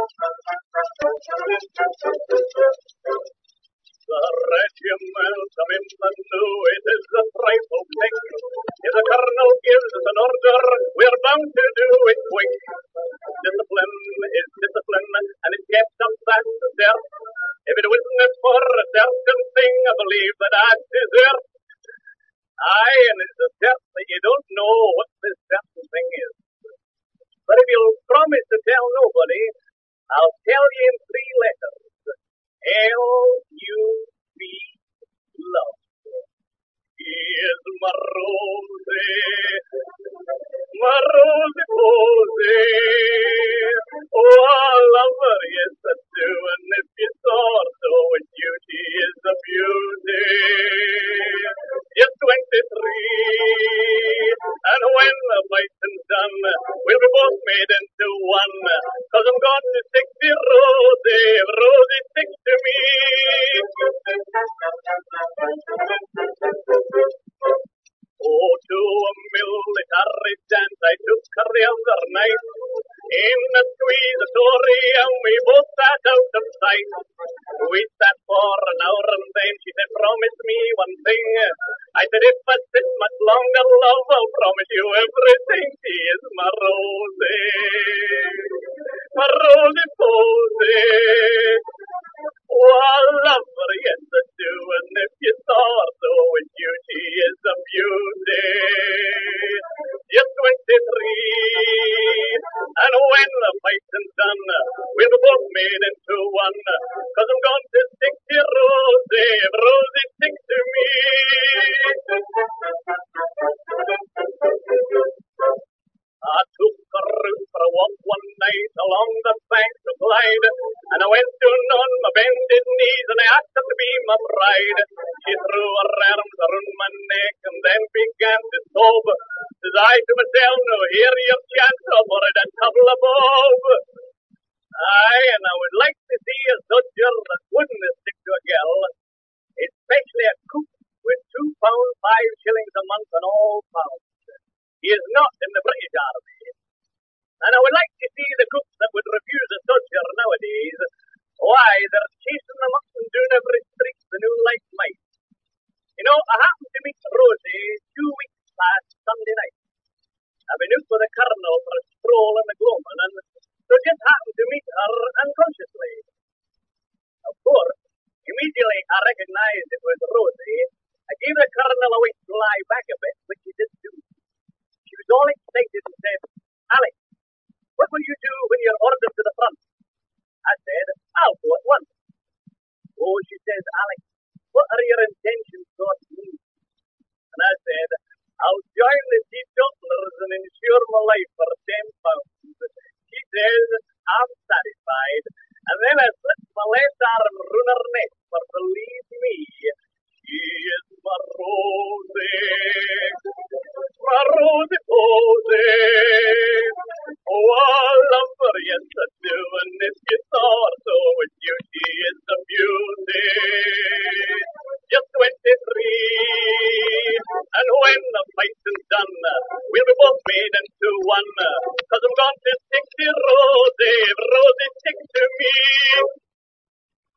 The regiment of infantry, it is a trifle thing. If the colonel gives us an order, we're bound to do it quick. Discipline is discipline, and it kept up that desert. If it wasn't for a certain thing, I believe that I'd desert. Aye, and it's a certain that you don't know what this certain thing is. But if you'll promise to tell nobody, I'll tell you in 3 letters. L-U-V, love. Here's my Rosie Posey. Oh, I love her, yes I do, and if you saw her so with beauty is a beauty. Just 23, and when the fighting's done, we'll be both made into one, 'cause I'm going to stick to Rosie, if Rosie sticks to me. Oh, to a military dance I took her the other night. In a squeeze of story, and we both sat out of sight. We sat for an hour, and then she said, promise me one thing. I said, if I sit much longer, love, I'll promise you everything. She is my Rosie Posey. Oh, I love her, yes I do, and if you saw her so with you, she is a beauty. Just 23, and when the fighting's done, we'll be both made into one, 'cause I'm going to stick to Rosie, if Rosie sticks to me. I took her out for a walk one night along the banks of Clyde, and I went down on my bended knees and I asked her to be my bride. She threw her arms around my neck and then began to sob. Says I to myself, now here your chance, I'll borrow that couple of bob. Aye, and I would like to see a soldier that wouldn't stick to a girl, especially a cook with £2 5 shillings a month and all pounds. He is not in the British Army. And I would like to see the cooks that would refuse a soldier nowadays. Why, they're chasing them up and down every street the new like mice. You know, I happened to meet Rosie 2 weeks last Sunday night. I've been out with the colonel for a stroll in the gloaming, and so just happened to meet her unconsciously. Of course, immediately I recognized it was Rosie. I gave the colonel a wink to lie back a bit, which he didn't do. She was all excited and said, Alex, what will you do when you're ordered to the front? I said, I'll go at once. Oh, she says, Alex, what are your intentions?